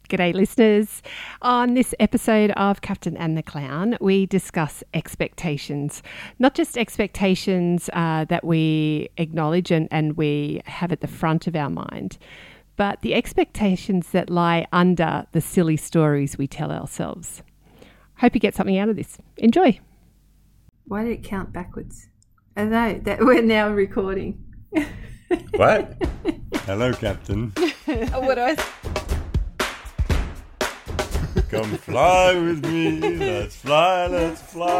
G'day listeners. On this episode of Captain and the Clown, we discuss expectations. Not just expectations that we acknowledge and we have at the front of our mind, but the expectations that lie under the silly stories we tell ourselves. Hope you get something out of this. Enjoy. Why did it count backwards? I know that we're now recording. What? Hello, Captain. What do I... Come fly with me. Let's fly away.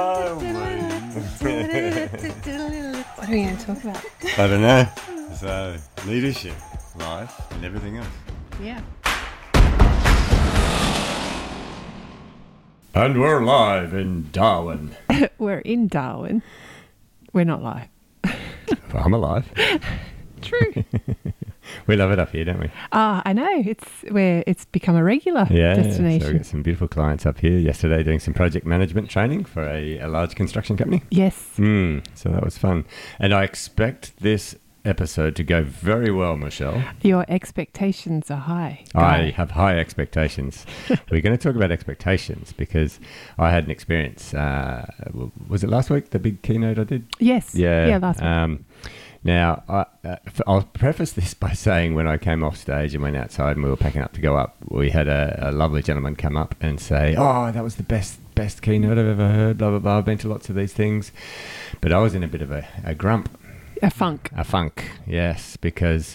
What are we going to talk about? I don't know. So, leadership, life, and everything else. Yeah. And we're live in Darwin. We're in Darwin. We're not live. I'm alive. True. We love it up here, don't we? I know. It's become a regular destination. So we've got some beautiful clients up here. Yesterday doing some project management training for a large construction company. Yes. So that was fun. And I expect this episode to go very well, Michelle. Your expectations are high. I have high expectations. We're going to talk about expectations because I had an experience. Was it last week, the big keynote I did? Yes. Yeah. Last week. Now, I'll preface this by saying when I came off stage and went outside and we were packing up to go up, we had a lovely gentleman come up and say, "Oh, that was the best keynote I've ever heard, blah, blah, blah. I've been to lots of these things." But I was in a bit of a grump. A funk. A funk, yes, because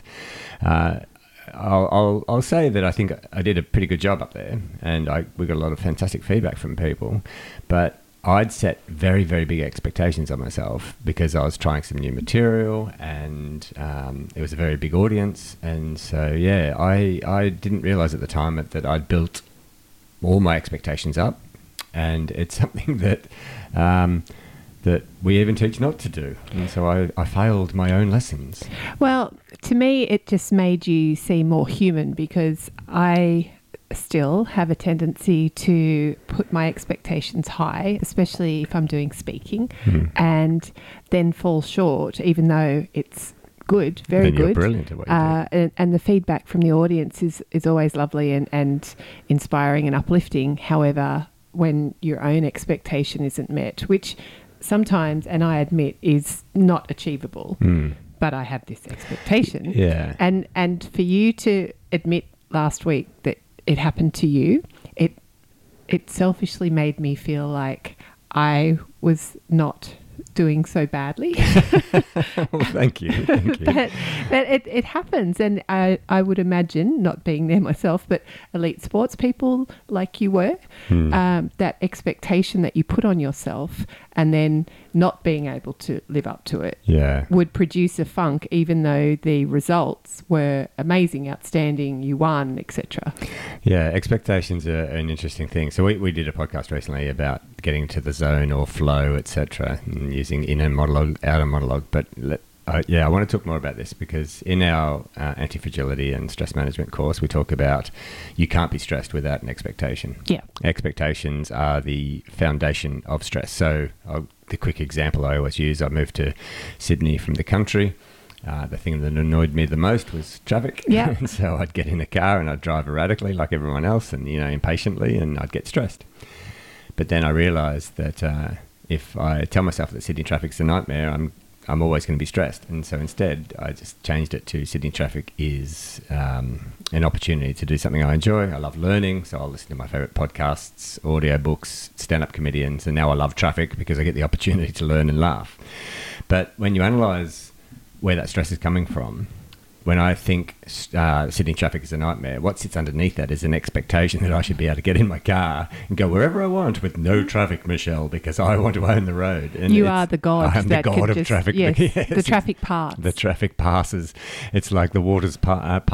I'll say that I think I did a pretty good job up there and we got a lot of fantastic feedback from people, but I'd set very, very big expectations on myself because I was trying some new material and it was a very big audience. And so, yeah, I didn't realize at the time that I'd built all my expectations up. And it's something that that we even teach not to do. And so I failed my own lessons. Well, to me, it just made you seem more human because I still have a tendency to put my expectations high, especially if I'm doing speaking, and then fall short, even though it's good, very then you're good. Brilliant at what you do. And the feedback from the audience is always lovely and inspiring and uplifting. However, when your own expectation isn't met, which sometimes, and I admit, is not achievable, but I have this expectation. Yeah. And for you to admit last week that it happened to you, it selfishly made me feel like I was not doing so badly. Well, thank you. But it happens, and I would imagine, not being there myself, but elite sports people like you were, that expectation that you put on yourself and then not being able to live up to it would produce a funk, even though the results were amazing, outstanding, you won, etc. Yeah, expectations are an interesting thing. So we did a podcast recently about getting into the zone or flow, etc., and using inner monologue, outer monologue. But I want to talk more about this because in our anti-fragility and stress management course, we talk about you can't be stressed without an expectation. Yeah. Expectations are the foundation of stress. So the quick example I always use, I moved to Sydney from the country. The thing that annoyed me the most was traffic. Yeah. So I'd get in a car and I'd drive erratically like everyone else and, impatiently, and I'd get stressed. But then I realised that if I tell myself that Sydney traffic's a nightmare, I'm always going to be stressed. And so instead, I just changed it to Sydney traffic is an opportunity to do something I enjoy. I love learning, so I'll listen to my favourite podcasts, audiobooks, stand-up comedians, and now I love traffic because I get the opportunity to learn and laugh. But when you analyse where that stress is coming from, when I think Sydney traffic is a nightmare, what sits underneath that is an expectation that I should be able to get in my car and go wherever I want with no traffic, Michelle, because I want to own the road. And you are the god. I am the god of traffic. Yes, the traffic part. The traffic passes. It's like the water's part.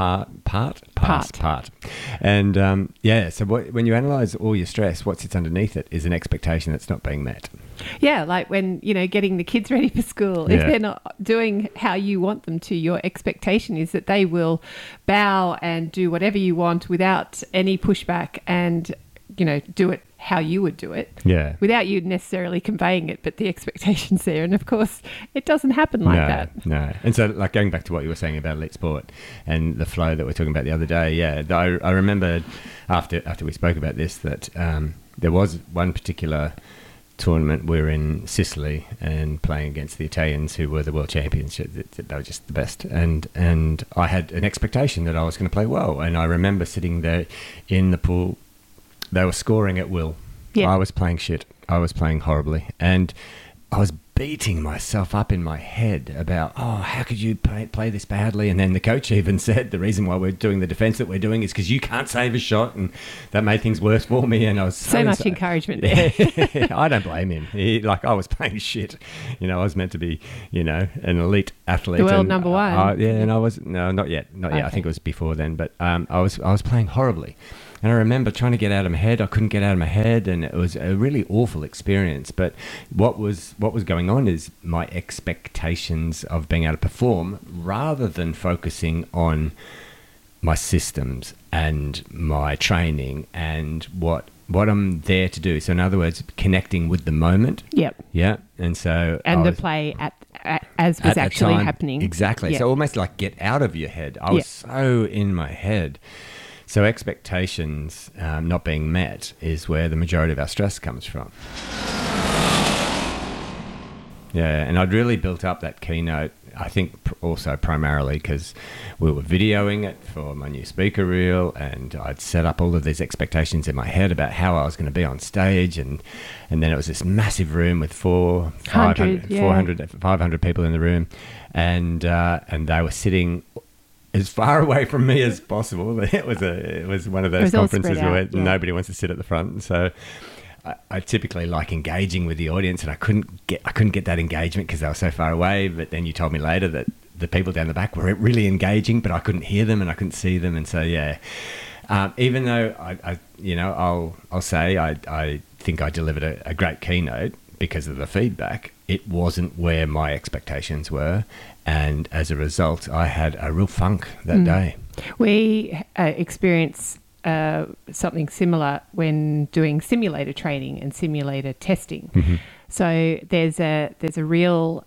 And so when you analyse all your stress, what sits underneath it is an expectation that's not being met. Yeah, like when, getting the kids ready for school. If they're not doing how you want them to, your expectation is that they will bow and do whatever you want without any pushback and, do it how you would do it. Yeah. Without you necessarily conveying it, but the expectation's there. And of course, it doesn't happen like that. No. And so, like, going back to what you were saying about elite sport and the flow that we were talking about the other day, I remember after we spoke about this that there was one particular tournament. We were in Sicily and playing against the Italians, who were the world champions. They were just the best, and I had an expectation that I was going to play well. And I remember sitting there in the pool. They were scoring at will. Yeah. I was playing shit. I was playing horribly, and I was beating myself up in my head about, how could you play this badly? And then the coach even said the reason why we're doing the defence that we're doing is because you can't save a shot, and that made things worse for me. And I was so much encouragement there. I don't blame him. I was playing shit. I was meant to be, an elite athlete. The world number one. And I was not yet. Okay. I think it was before then. But I was playing horribly. And I remember trying to get out of my head. I couldn't get out of my head, and it was a really awful experience. But what was going on is my expectations of being able to perform, rather than focusing on my systems and my training and what I'm there to do. So in other words, connecting with the moment. Yep. Yeah. And so the play as was actually happening. Exactly. Yep. So almost like get out of your head. I was so in my head. So expectations not being met is where the majority of our stress comes from. Yeah, and I'd really built up that keynote, I think also primarily because we were videoing it for my new speaker reel, and I'd set up all of these expectations in my head about how I was going to be on stage, and then it was this massive room with 500 people in the room, and they were sitting as far away from me as possible. It was one of those conferences where nobody wants to sit at the front. So I typically like engaging with the audience, and I couldn't get that engagement because they were so far away. But then you told me later that the people down the back were really engaging, but I couldn't hear them and I couldn't see them. And so even though I'll say I think I delivered a great keynote because of the feedback, it wasn't where my expectations were. And as a result, I had a real funk that day. We experience something similar when doing simulator training and simulator testing. Mm-hmm. So there's a real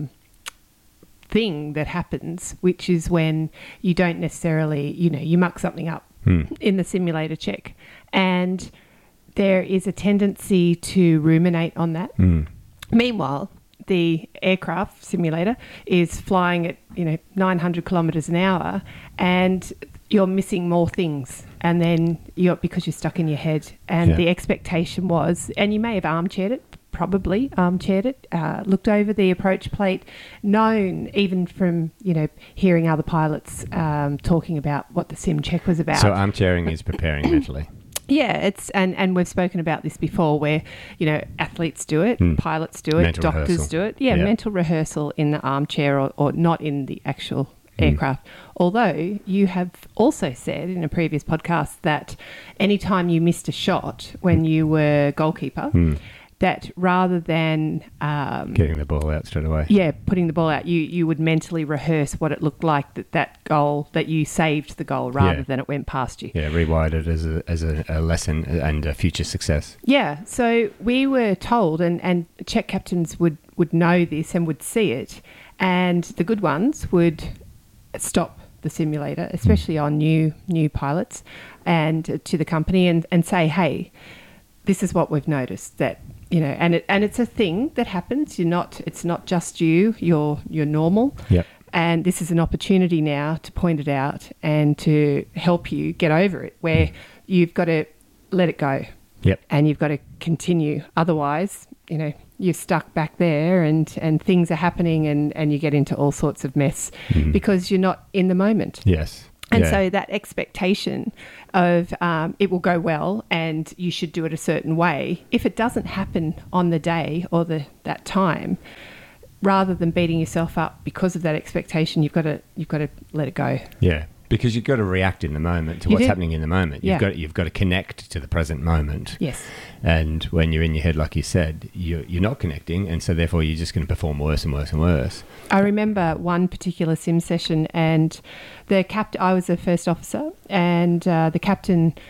thing that happens, which is when you don't necessarily, you muck something up in the simulator check. And there is a tendency to ruminate on that. Meanwhile, the aircraft simulator is flying at 900 kilometres an hour, and you're missing more things, and then because you're stuck in your head, and the expectation was, and you may have probably armchaired it, looked over the approach plate, known even from hearing other pilots talking about what the sim check was about. So armchairing is preparing mentally. Yeah, it's and we've spoken about this before, where athletes do it, pilots do it, mental doctors rehearsal. do it. Yeah, mental rehearsal in the armchair or not in the actual aircraft. Although you have also said in a previous podcast that anytime you missed a shot when you were goalkeeper, that rather than getting the ball out straight away, putting the ball out, you would mentally rehearse what it looked like that goal, that you saved the goal rather than it went past you. Yeah, rewired it as a lesson and a future success. Yeah, so we were told, and Czech captains would know this and would see it, and the good ones would stop the simulator, especially on new pilots, and to the company and say, hey, this is what we've noticed, that and it's a thing that happens. It's not just you're normal. Yep. And this is an opportunity now to point it out and to help you get over it, where you've got to let it go. Yep. And you've got to continue. Otherwise, you're stuck back there and things are happening and you get into all sorts of mess because you're not in the moment. Yes. And so that expectation of it will go well and you should do it a certain way, if it doesn't happen on the day or that time, rather than beating yourself up because of that expectation, you've got to let it go. Yeah, because you've got to react in the moment to what's happening in the moment. You've got to connect to the present moment. Yes. And when you're in your head, like you said, you're not connecting, and so therefore you're just going to perform worse and worse and worse. I remember one particular sim session, and I was a first officer, and the captain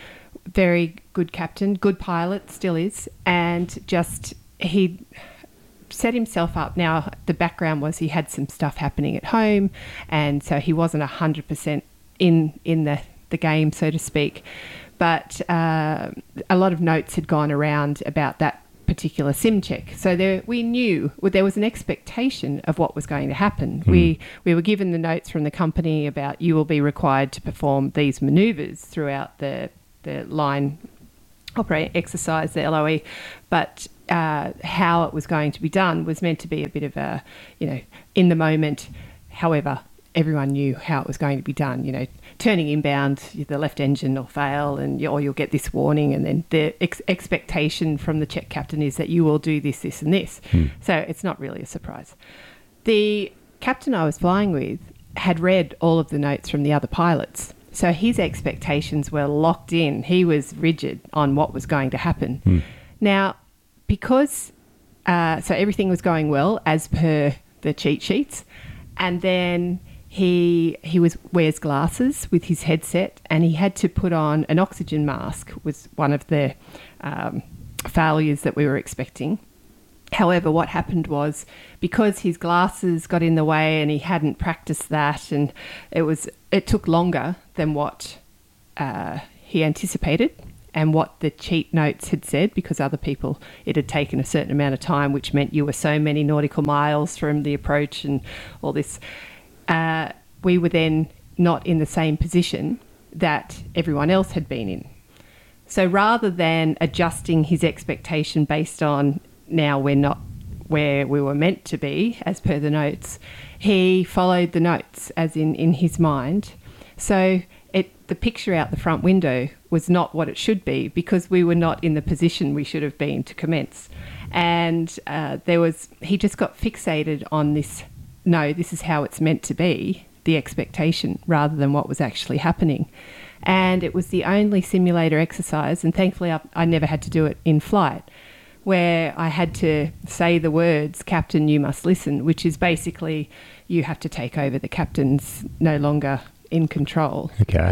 very good captain, good pilot, still is, and just he set himself up. Now, the background was he had some stuff happening at home, and so he wasn't 100% in the game, so to speak. But a lot of notes had gone around about that particular sim check. So we knew there was an expectation of what was going to happen. We were given the notes from the company about you will be required to perform these manoeuvres throughout the line operating exercise, the LOE, but how it was going to be done was meant to be a bit of a, in the moment. However, everyone knew how it was going to be done. Turning inbound, the left engine will fail, or you'll get this warning, and then the expectation from the check captain is that you will do this, this, and this. So it's not really a surprise. The captain I was flying with had read all of the notes from the other pilots, so his expectations were locked in. He was rigid on what was going to happen. Now, because so everything was going well as per the cheat sheets, and then he wears glasses with his headset, and he had to put on an oxygen mask, was one of the failures that we were expecting. However, what happened was, because his glasses got in the way and he hadn't practiced that, and it took longer than what he anticipated and what the cheat notes had said, because other people, it had taken a certain amount of time, which meant you were so many nautical miles from the approach and all this. We were then not in the same position that everyone else had been in. So rather than adjusting his expectation based on now we're not where we were meant to be as per the notes, he followed the notes as in his mind. So the picture out the front window was not what it should be, because we were not in the position we should have been to commence. And he just got fixated on this, no, this is how it's meant to be, the expectation, rather than what was actually happening. And it was the only simulator exercise, and thankfully I never had to do it in flight, where I had to say the words, "Captain, you must listen," which is basically you have to take over. The captain's no longer in control,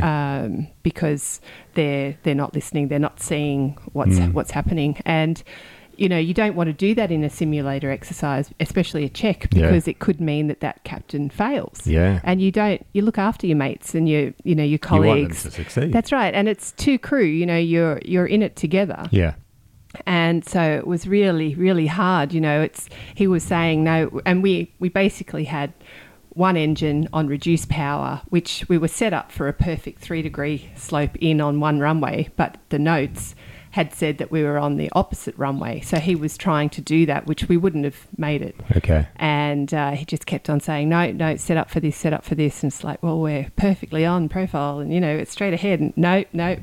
because they're not listening, they're not seeing what's happening. And you don't want to do that in a simulator exercise, especially a check, because it could mean that captain fails. Yeah. And you look after your mates and your colleagues. You want them to succeed. That's right. And it's two crew, you're in it together. Yeah. And so it was really, really hard. He was saying no, and we basically had one engine on reduced power, which we were set up for a perfect 3-degree slope in on one runway, but the notes had said that we were on the opposite runway. So he was trying to do that, which we wouldn't have made it. Okay. And he just kept on saying, no, set up for this. And it's like, well, we're perfectly on profile and, it's straight ahead. And no.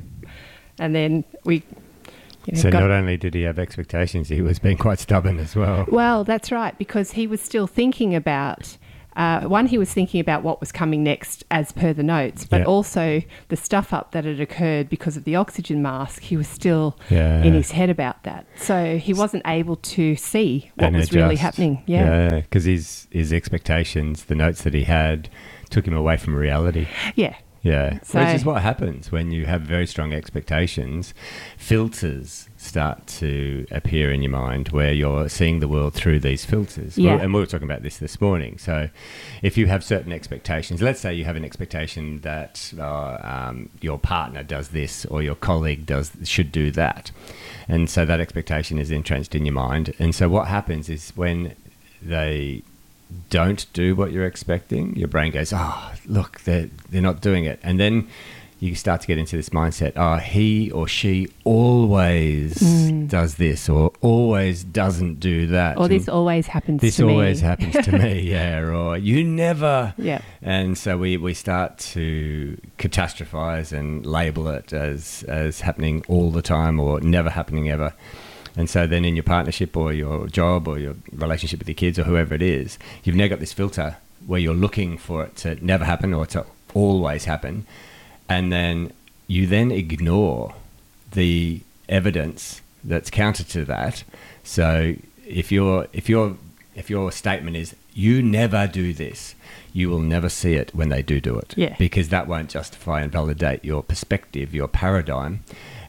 And then we... So not only did he have expectations, he was being quite stubborn as well. Well, that's right, because he was still thinking about... he was thinking about what was coming next as per the notes, but also the stuff up that had occurred because of the oxygen mask. He was still in his head about that. So he wasn't able to see what was really happening. Yeah, because his expectations, the notes that he had, took him away from reality. Yeah. Yeah, so, which is what happens when you have very strong expectations. Filters start to appear in your mind where you're seeing the world through these filters. Yeah. And we were talking about this morning. So if you have certain expectations, let's say you have an expectation that your partner does this or your colleague should do that. And so that expectation is entrenched in your mind. And so what happens is when they don't do what you're expecting, your brain goes, look, they're not doing it. And then you start to get into this mindset, he or she always does this or always doesn't do that. Or this always happens to me. This always happens to me, yeah. Or you never. Yeah. And so we start to catastrophize and label it as happening all the time or never happening ever. And so then in your partnership or your job or your relationship with your kids or whoever it is, you've now got this filter where you're looking for it to never happen or to always happen. And then you then ignore the evidence that's counter to that. So if your statement is, you never do this, you will never see it when they do it. Yeah. Because that won't justify and validate your perspective, your paradigm.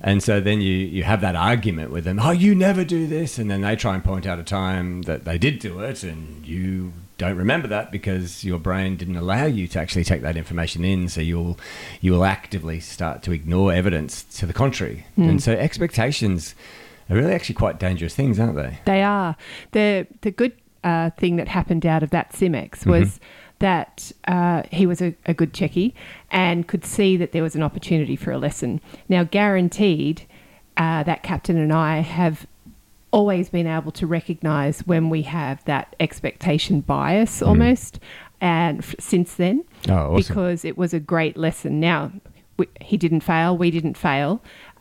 And so then you have that argument with them. Oh, you never do this. And then they try and point out a time that they did do it and you don't remember that because your brain didn't allow you to actually take that information in. So you will actively start to ignore evidence to the contrary. And so expectations are really actually quite dangerous things, aren't they? They are. The good thing that happened out of that Simex was that he was a good checkie and could see that there was an opportunity for a lesson. Now, guaranteed, that captain and I have always been able to recognise when we have that expectation bias almost, and since then, awesome. Because it was a great lesson. Now, he didn't fail, we didn't fail,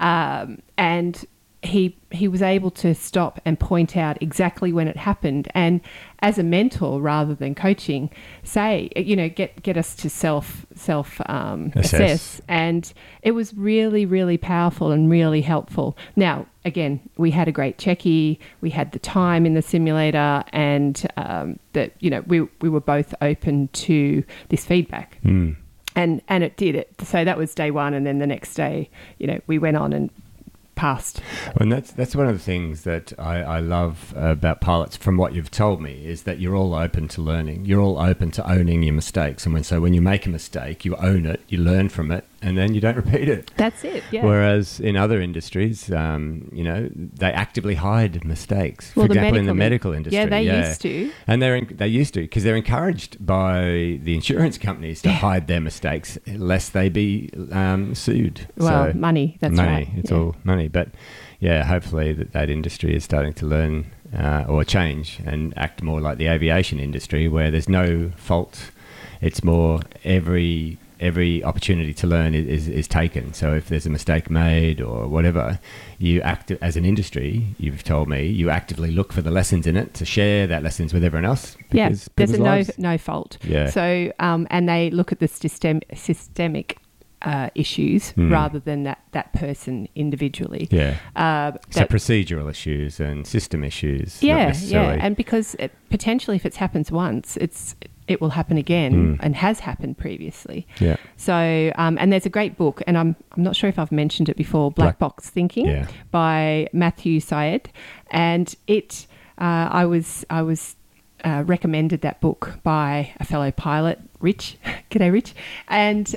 and he was able to stop and point out exactly when it happened, and as a mentor rather than coaching, say, get us to self assess. And it was really, really powerful and really helpful. Now, again, we had a great checkie, we had the time in the simulator, and that we were both open to this feedback. And it did it. So that was day one, and then the next day, we went on and passed. And that's one of the things that I love about pilots from what you've told me is that you're all open to learning. You're all open to owning your mistakes. And when you make a mistake, you own it, you learn from it, and then you don't repeat it. That's it, yeah. Whereas in other industries, they actively hide mistakes. Well, For example, in the medical industry. Yeah, they used to. And they used to because they're encouraged by the insurance companies to hide their mistakes lest they be sued. Well, money, that's right. It's all money. But yeah, hopefully that industry is starting to learn or change and act more like the aviation industry where there's no fault. It's more every opportunity to learn is taken. So if there's a mistake made or whatever, you act as an industry, you've told me, you actively look for the lessons in it to share that lessons with everyone else. Yeah, there's no fault. Yeah. So, and they look at the systemic issues rather than that person individually. Yeah. So procedural issues and system issues. Yeah, and because potentially if it happens once, it will happen again and has happened previously. Yeah. So, and there's a great book, and I'm not sure if I've mentioned it before, Black Box Thinking by Matthew Syed, and I was recommended that book by a fellow pilot, Rich. G'day, Rich. And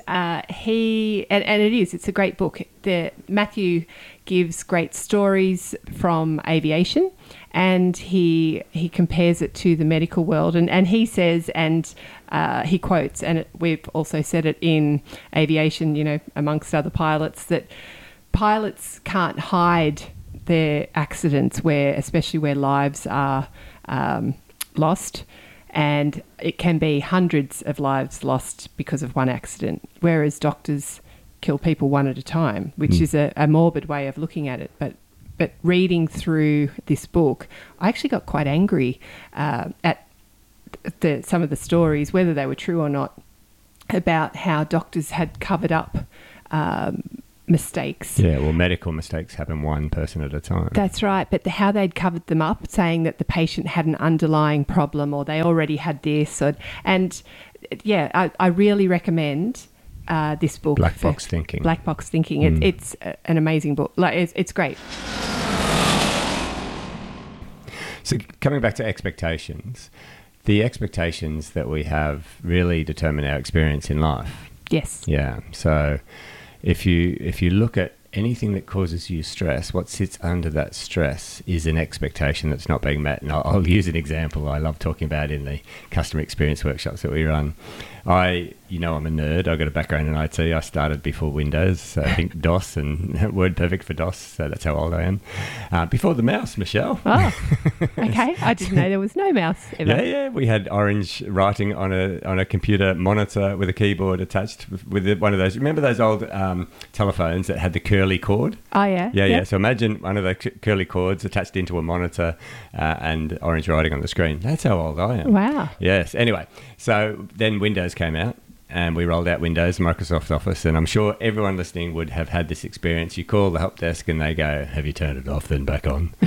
it's a great book. Matthew gives great stories from aviation, and he compares it to the medical world, and he says, and he quotes, and we've also said it in aviation, amongst other pilots, that pilots can't hide their accidents, especially where lives are lost, and it can be hundreds of lives lost because of one accident, whereas doctors kill people one at a time, which is a morbid way of looking at it. But reading through this book, I actually got quite angry at some of the stories, whether they were true or not, about how doctors had covered up mistakes. Yeah, well, medical mistakes happen one person at a time. That's right, but how they'd covered them up, saying that the patient had an underlying problem or they already had this. I really recommend this book. Black Box Thinking. Black Box Thinking. It's an amazing book. It's great. So coming back to expectations, the expectations that we have really determine our experience in life. Yes. Yeah. So if you look at anything that causes you stress, what sits under that stress is an expectation that's not being met. And I'll use an example I love talking about in the customer experience workshops that we run. I'm a nerd. I've got a background in IT. I started before Windows, so I think DOS and WordPerfect for DOS, so that's how old I am. Before the mouse, Michelle. Oh, okay. I didn't know there was no mouse ever. Yeah. We had orange writing on a computer monitor with a keyboard attached with one of those. Remember those old telephones that had the curly cord? Oh, yeah. Yeah. So imagine one of the curly cords attached into a monitor and orange writing on the screen. That's how old I am. Wow. Yes. Anyway, so then Windows came out and we rolled out Windows, Microsoft Office, and I'm sure everyone listening would have had this experience. You call the help desk and they go, "Have you turned it off then back on?"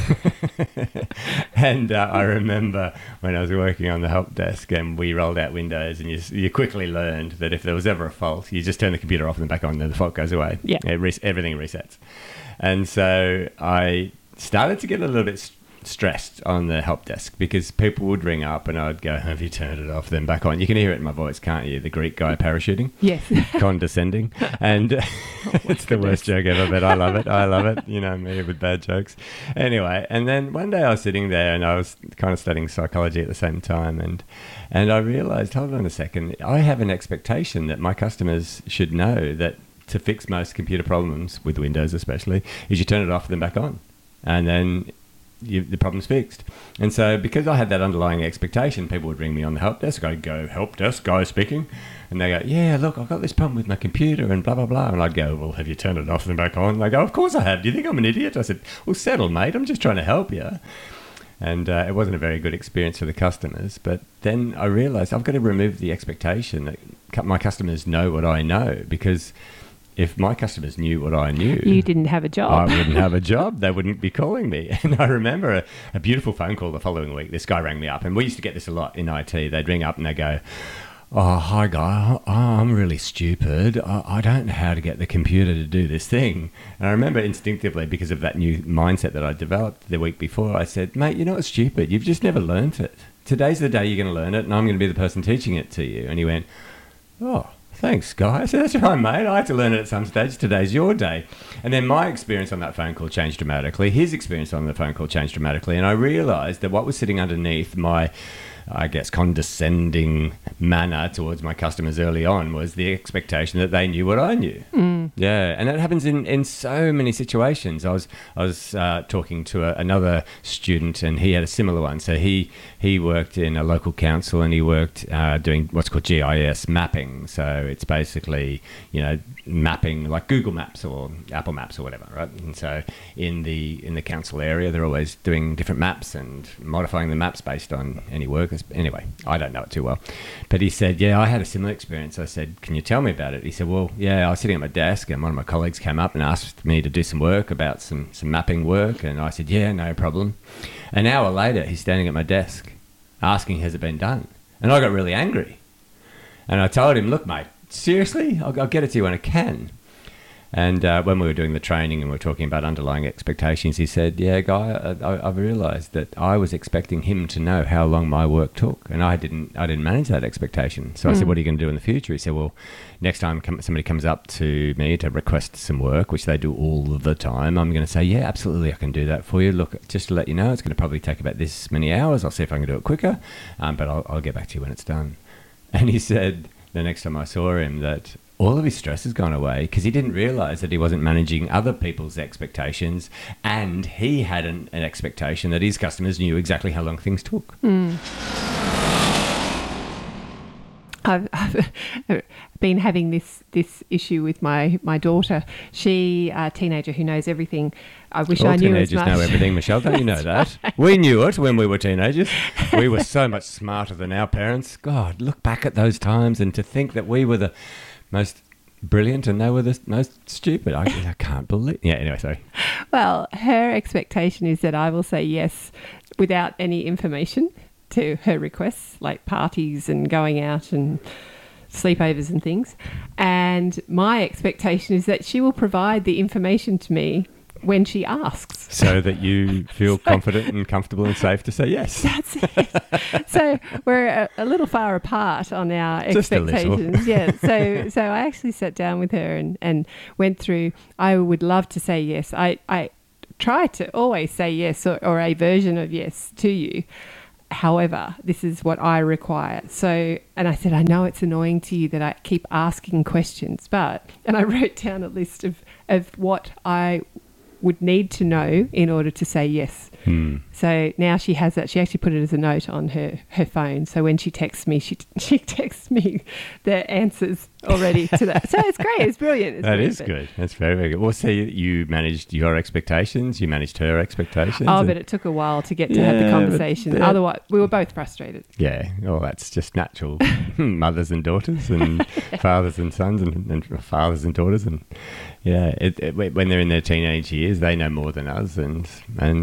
And I remember when I was working on the help desk and we rolled out Windows, and you quickly learned that if there was ever a fault, you just turn the computer off and then back on, and the fault goes away. Yeah. Everything resets. And so I started to get a little bit stressed on the help desk because people would ring up and I'd go, have you turned it off, then back on? You can hear it in my voice, can't you? The Greek guy parachuting. Yes. Condescending. And it's the worst joke ever, but I love it. I love it. You know me with bad jokes. Anyway, and then one day I was sitting there and I was kind of studying psychology at the same time, and I realised, hold on a second, I have an expectation that my customers should know that to fix most computer problems, with Windows especially, is you turn it off and then back on. And then the problem's fixed. And so because I had that underlying expectation, people would ring me on the help desk. I'd go, help desk, guy speaking. And they go, yeah, look, I've got this problem with my computer and blah, blah, blah. And I'd go, well, have you turned it off and back on? And they go, of course I have. Do you think I'm an idiot? I said, well, settle, mate. I'm just trying to help you. And it wasn't a very good experience for the customers. But then I realised I've got to remove the expectation that my customers know what I know, because if my customers knew what I knew, you didn't have a job. I wouldn't have a job. They wouldn't be calling me. And I remember a beautiful phone call the following week. This guy rang me up, and we used to get this a lot in IT. They'd ring up and they go, oh, hi, guy. I'm really stupid. I don't know how to get the computer to do this thing. And I remember instinctively, because of that new mindset that I developed the week before, I said, mate, you're not stupid. You've just never learnt it. Today's the day you're going to learn it, and I'm going to be the person teaching it to you. And he went, oh, thanks, guy. I said, that's right, mate. I had to learn it at some stage. Today's your day. And then my experience on that phone call changed dramatically. His experience on the phone call changed dramatically. And I realised that what was sitting underneath my, I guess, condescending manner towards my customers early on was the expectation that they knew what I knew. Yeah, and that happens in so many situations. I was talking to another student, and he had a similar one. So he worked in a local council, and he worked doing what's called GIS mapping. So it's basically, mapping like Google Maps or Apple Maps or whatever, right? And so in the council area, they're always doing different maps and modifying the maps based on any workers. Anyway, I don't know it too well. But he said, yeah, I had a similar experience. I said, can you tell me about it? He said, well, yeah, I was sitting at my desk and one of my colleagues came up and asked me to do some work about some mapping work. And I said, yeah, no problem. An hour later, he's standing at my desk asking, has it been done? And I got really angry. And I told him, look, mate, seriously, I'll get it to you when I can. And when we were doing the training and we were talking about underlying expectations, he said, yeah, Guy, I've realised that I was expecting him to know how long my work took, and I didn't manage that expectation. So I said, what are you going to do in the future? He said, well, next time somebody comes up to me to request some work, which they do all the time, I'm going to say, yeah, absolutely, I can do that for you. Look, just to let you know, it's going to probably take about this many hours. I'll see if I can do it quicker, but I'll get back to you when it's done. And he said the next time I saw him that all of his stress has gone away because he didn't realise that he wasn't managing other people's expectations, and he had an expectation that his customers knew exactly how long things took. I've been having this issue with my daughter. She, a teenager who knows everything. I wish I knew as much. All teenagers know everything, Michelle. Don't you know that? We knew it when we were teenagers. We were so much smarter than our parents. God, look back at those times, and to think that we were the most brilliant and they were the most stupid. I can't believe. Yeah, anyway, sorry. Well, her expectation is that I will say yes without any information to her requests, like parties and going out and sleepovers and things. And my expectation is that she will provide the information to me when she asks. So that you feel confident and comfortable and safe to say yes. That's it. So we're a little far apart on our expectations. Yeah. So I actually sat down with her and went through, I would love to say yes. I try to always say yes or a version of yes to you. However, this is what I require. So, and I said, I know it's annoying to you that I keep asking questions, and I wrote down a list of what I would need to know in order to say yes. So now she has that. She actually put it as a note on her phone. So when she texts me, she texts me the answers already to that. So it's great. It's brilliant. That is good. That's very, very good. Well, so you managed your expectations. You managed her expectations. Oh, but it took a while to get to have the conversation. Otherwise, we were both frustrated. Yeah. Well, that's just natural. Mothers and daughters and fathers and sons and fathers and daughters. And yeah, when they're in their teenage years, they know more than us. And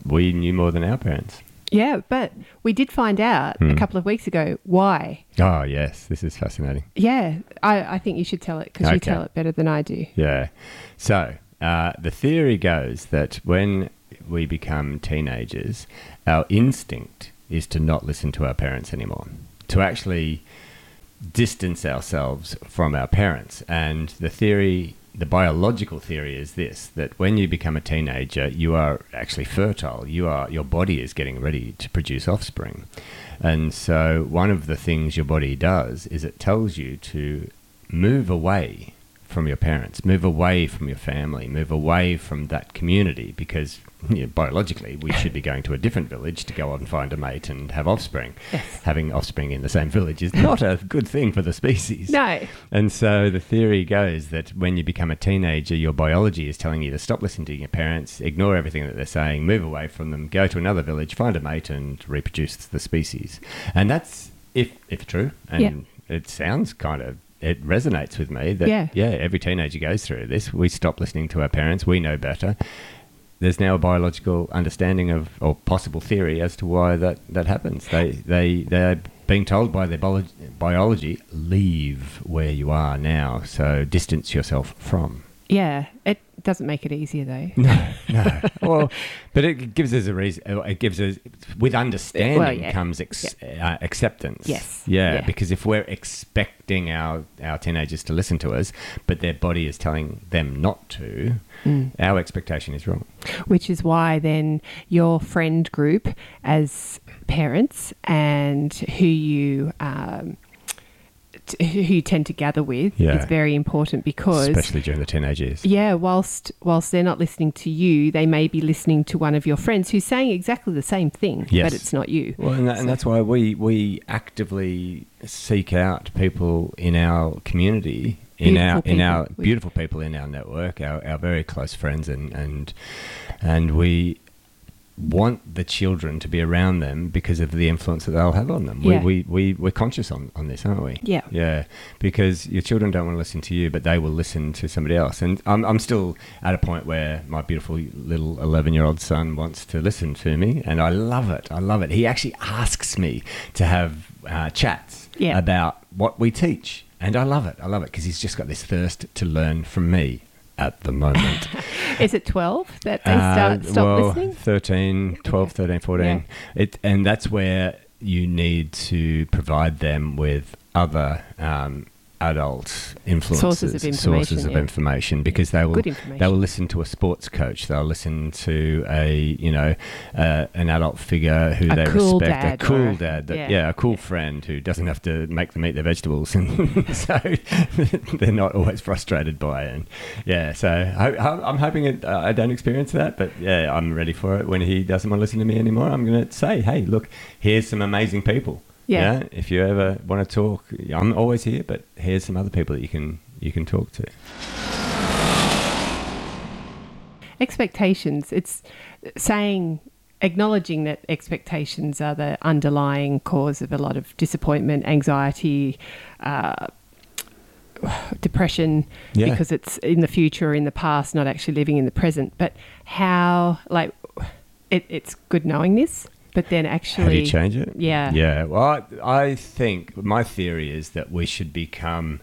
we knew more than our parents. Yeah, but we did find out a couple of weeks ago why. Oh, yes. This is fascinating. Yeah, I think you should tell it because you tell it better than I do. Yeah. So the theory goes that when we become teenagers, our instinct is to not listen to our parents anymore, to actually distance ourselves from our parents. And the biological theory is this, that when you become a teenager, you are actually fertile. Your body is getting ready to produce offspring. And so one of the things your body does is it tells you to move away from your parents, move away from your family, move away from that community, because biologically we should be going to a different village to go out and find a mate and have offspring. Yes. Having offspring in the same village is not a good thing for the species. No. And so the theory goes that when you become a teenager, your biology is telling you to stop listening to your parents, ignore everything that they're saying, move away from them, go to another village, find a mate and reproduce the species. And that's, if true, and it sounds it resonates with me that, every teenager goes through this. We stop listening to our parents. We know better. There's now a biological understanding of, or possible theory as to why that happens. They're being told by their biology, leave where you are now, so distance yourself from. Yeah, it doesn't make it easier though. No. Well, but it gives us a reason. It gives us, with understanding comes acceptance. Yes. Yeah, because if we're expecting our teenagers to listen to us, but their body is telling them not to, our expectation is wrong. Which is why then your friend group as parents and who you tend to gather with is very important, because especially during the teenage years. Yeah, whilst they're not listening to you, they may be listening to one of your friends who's saying exactly the same thing, but it's not you. Well, and that's why we actively seek out people in our community, in our beautiful people in our network, our very close friends, and we want the children to be around them because of the influence that they'll have on them. Yeah. We're conscious on this, aren't we? Yeah. Yeah, because your children don't want to listen to you, but they will listen to somebody else. And I'm still at a point where my beautiful little 11-year-old son wants to listen to me, and I love it. He actually asks me to have chats about what we teach, and I love it because he's just got this thirst to learn from me. At the moment. Is it 12 that they stop listening? 12, 13, 14. Yeah. And that's where you need to provide them with other adult influences, sources of information, because they will listen to a sports coach, they'll listen to an adult figure who they respect, a cool dad, a cool friend who doesn't have to make them eat their vegetables, and so they're not always frustrated by it. And so I'm hoping I don't experience that, but I'm ready for it. When he doesn't want to listen to me anymore, I'm going to say, hey, look, here's some amazing people. Yeah. If you ever want to talk, I'm always here, but here's some other people that you can talk to. Expectations. It's acknowledging that expectations are the underlying cause of a lot of disappointment, anxiety, depression, because it's in the future or in the past, not actually living in the present. But how, it's good knowing this. But then actually... How do you change it? Yeah. Yeah. Well, I think my theory is that we should become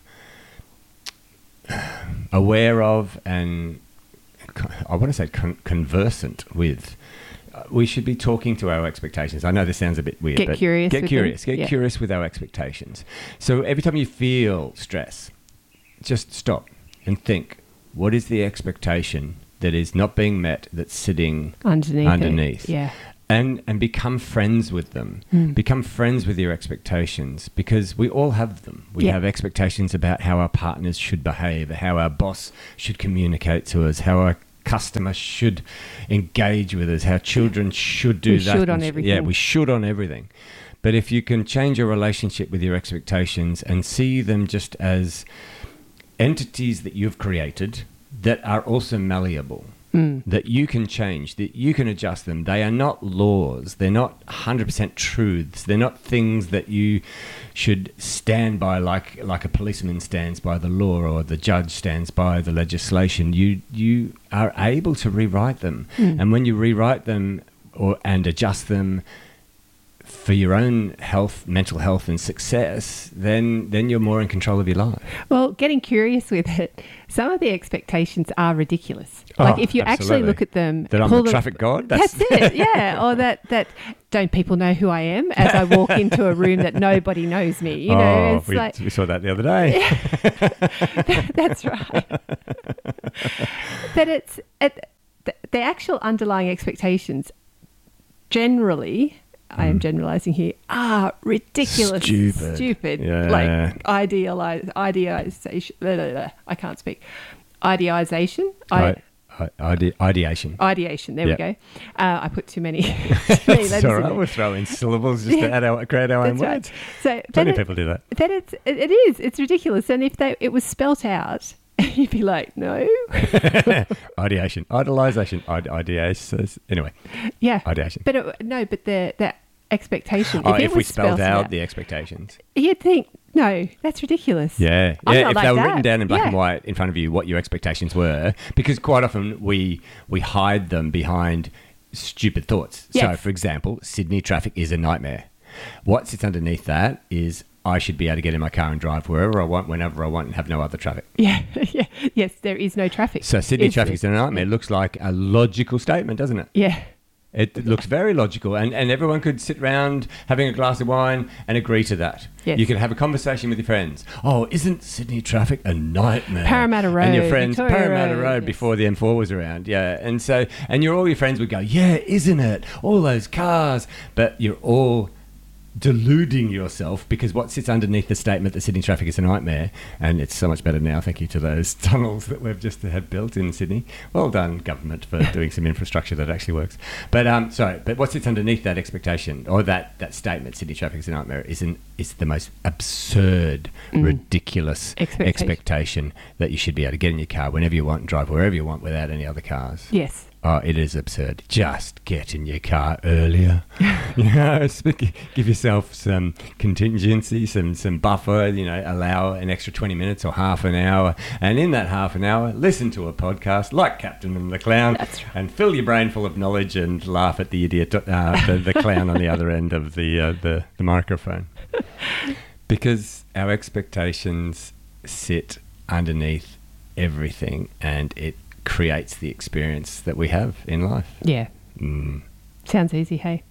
aware of, and I want to say conversant with, we should be talking to our expectations. I know this sounds a bit weird, but get curious with our expectations. So every time you feel stress, just stop and think, what is the expectation that is not being met, that's sitting underneath? Yeah. And become friends with them. Become friends with your expectations, because we all have them. We have expectations about how our partners should behave, how our boss should communicate to us, how our customer should engage with us, how children should do that. We should on everything. Yeah, we should on everything. But if you can change your relationship with your expectations and see them just as entities that you've created that are also malleable, that you can change, that you can adjust them. They are not laws. They're not 100% truths. They're not things that you should stand by like a policeman stands by the law or the judge stands by the legislation. You are able to rewrite them. And when you rewrite them and adjust them for your own health, mental health and success, then you're more in control of your life. Well, getting curious with it, some of the expectations are ridiculous. Like if you actually look at them... That I'm the traffic god? That's it, yeah. Or that don't people know who I am as I walk into a room that nobody knows me? You know, it's we saw that the other day. That's right. But the actual underlying expectations generally... I am generalizing here, are ridiculous, stupid, like idealization. I can't speak. Ideation. Ideation. There we go. I put too many. That's all right. We'll throw in syllables just to create our own words. So plenty of people do that. But it's ridiculous. And if it was spelt out, you'd be like, no. Ideation, idealization, ideation. Anyway. Yeah. Ideation. But the expectation. If we spelled out the expectations, you'd think, no, that's ridiculous. Yeah. If they were written down in black and white in front of you, what your expectations were, because quite often we hide them behind stupid thoughts. Yes. So, for example, Sydney traffic is a nightmare. What sits underneath that is I should be able to get in my car and drive wherever I want, whenever I want, and have no other traffic. Yeah. Yes, there is no traffic. So Sydney traffic is a nightmare. It looks like a logical statement, doesn't it? Yeah. It looks very logical, and everyone could sit around having a glass of wine and agree to that. Yes. You could have a conversation with your friends. Oh, isn't Sydney traffic a nightmare? Parramatta Road. And your friends, Victoria Parramatta Road, yes. before the M4 was around. Yeah. And so, all your friends would go, yeah, isn't it? All those cars. But you're all deluding yourself, because what sits underneath the statement that Sydney traffic is a nightmare, and it's so much better now, thank you to those tunnels that we've just had built in Sydney. Well done, government, for doing some infrastructure that actually works. But but what sits underneath that expectation, or that statement, Sydney traffic is a nightmare, is the most absurd, ridiculous expectation that you should be able to get in your car whenever you want and drive wherever you want without any other cars. Yes. Oh, it is absurd. Just get in your car earlier. Give yourself some contingency, some buffer, allow an extra 20 minutes or half an hour. And in that half an hour, listen to a podcast like Captain and the Clown. That's right. And fill your brain full of knowledge and laugh at the idiot, the clown on the other end of the microphone. Because our expectations sit underneath everything, and it creates the experience that we have in life. Yeah. Sounds easy, hey?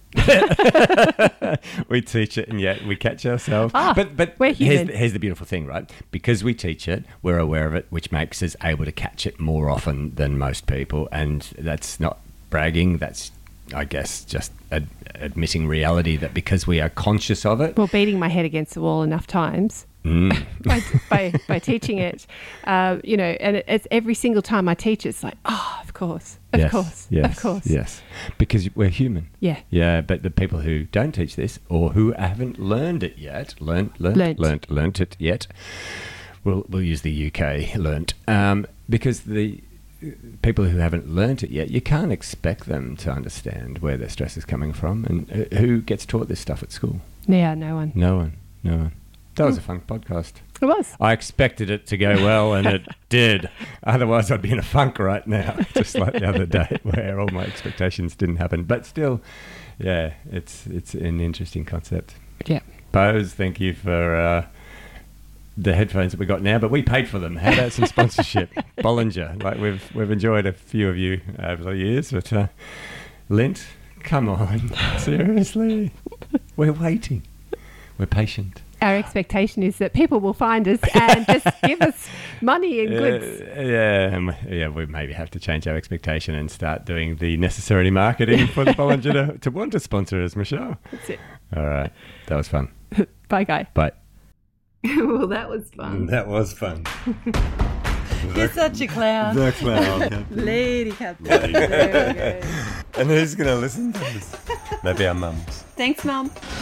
We teach it and yet we catch ourselves. But we're human. Here's the beautiful thing, right? Because we teach it, we're aware of it, which makes us able to catch it more often than most people. And that's not bragging. That's, I guess, just admitting reality, that because we are conscious of it. Well, beating my head against the wall enough times. By teaching it, and it's every single time I teach, it's like, of course, of course. Yes, because we're human. Yeah. But the people who don't teach this, or who haven't learned it yet, learnt it yet, we'll use the UK learnt, because the people who haven't learnt it yet, you can't expect them to understand where their stress is coming from, and who gets taught this stuff at school. Yeah, no one. That was a fun podcast. It was. I expected it to go well, and it did. Otherwise, I'd be in a funk right now, just like the other day, where all my expectations didn't happen. But still, yeah, it's an interesting concept. Yeah. Bose, thank you for the headphones that we got now, but we paid for them. How about some sponsorship? Bollinger, like we've enjoyed a few of you over the years, but Lint, come on, seriously, we're waiting, we're patient. Our expectation is that people will find us and just give us money and goods. Yeah, we maybe have to change our expectation and start doing the necessary marketing for the Bollinger to want to sponsor us, Michelle. That's it. All right. That was fun. Bye, Guy. Bye. Well, that was fun. That was fun. You're such a clown. The clown. Lady Captain. There we go. And who's going to listen to this? Maybe our mums. Thanks, Mum.